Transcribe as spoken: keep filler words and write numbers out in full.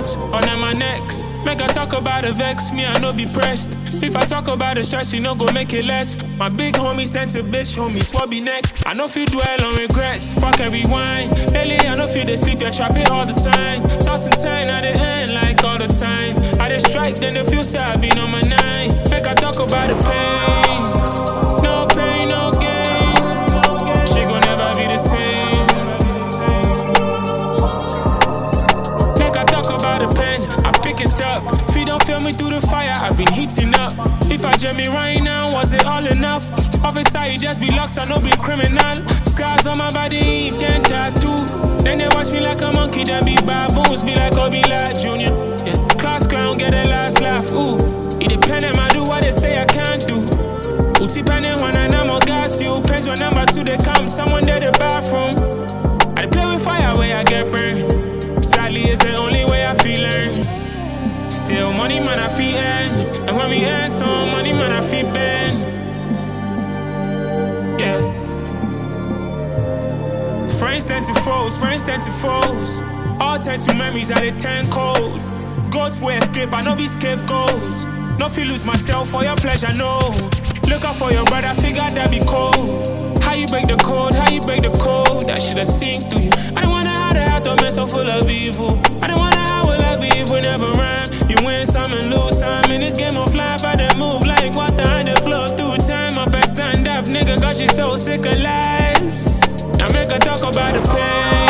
ups, on my necks. Make I talk about the vex, me I no be pressed. If I talk about the stress, you no go make it less. My big homies stand to bitch, homies, what be next? I no feel dwell on regrets, fuck every wine. Lately I no feel they sleep, they trap it all the time. Toss and turn at the end like all the time. I just strike, then they feel sad, be on my nine. Make I talk about the pain. No pain, no gain. She gon' never be the same. Make I talk about the pen, I pick it up. If you don't feel me through the fire, I've been heating up. If I jam me right now, was it all enough? Officer, you just be locked, I no be criminal. Scars on my body, can't tattoo. Then they watch me like a monkey, then be baboons. Be like Obi like Junior. Yeah, class clown, get a last laugh, ooh. It depend on I do what they say I can't do. Uti penny when I'm a gas, you pens when number two they come, someone there the bathroom. I play with fire where I get burned. Sadly, it's the only way I feel learn. Still money man I feel earn. And when we earn some money man I feel bend. Yeah. Friends tend to foes, friends tend to foes. All tend to memories that they turn cold. Goats will escape, I no be scapegoat. No feel lose myself for your pleasure, no. Look out for your brother, figure that be cold. How you break the code, how you break the code. That shit a sink through you. I don't wanna have the heart of man so full of evil. I don't wanna have a love if we never rhyme. You win some and lose some. In this game of life, I done move like water and they flow through time. My best stand up, nigga, cause she so sick of lies. Now make her talk about the pain.